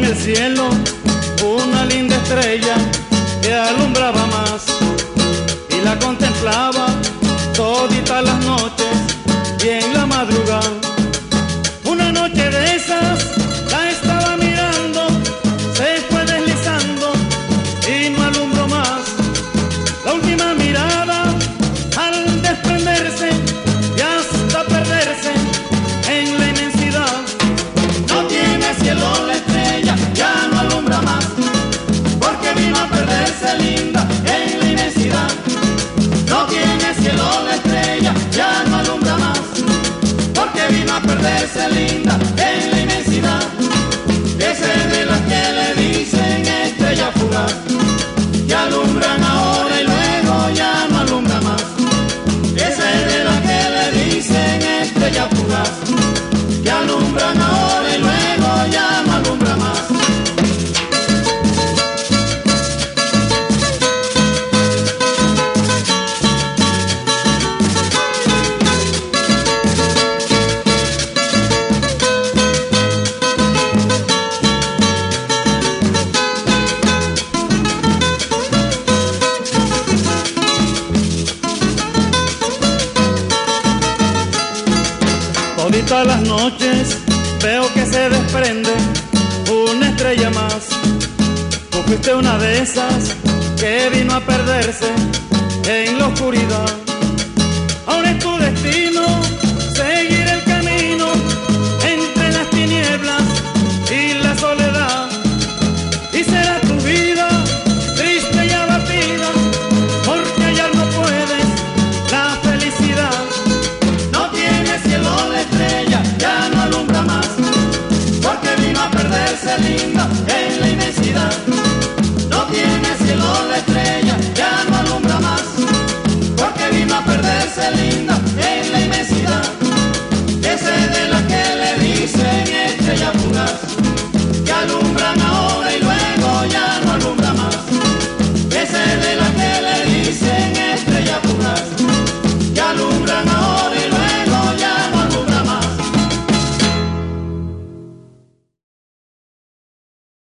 el cielo una linda estrella que alumbraba más, y la contemplaba toditas las noches y en la madrugada. Una noche de esas la estaba mirando, se fue deslizando y no alumbró más. La última mirada al desprenderse y hasta perderse en la inmensidad. No tiene cielo la estrella, ya no alumbra más, porque vino a perderse linda en la inmensidad. No tiene cielo la estrella, ya no alumbra más, porque vino a perderse linda en la inmensidad. Ese es de las que le dicen estrella fugaz, que alumbran ahora y luego ya no alumbra más. Ese es de las que le dicen estrella fugaz, que alumbran ahora y luego ya no alumbra más. Toditas las noches veo que se desprende una estrella más. Tú fuiste una de esas que vino a perderse en la oscuridad. Ahora es tu destino seguir el camino entre las tinieblas y la soledad, y será tu vida triste y abatida, porque hallar no puedes la felicidad. No tiene cielo la estrella, ya no alumbra más, porque vino a perderse linda en la inmensidad. No tiene cielo la estrella, ya no alumbra más, porque vino a perderse linda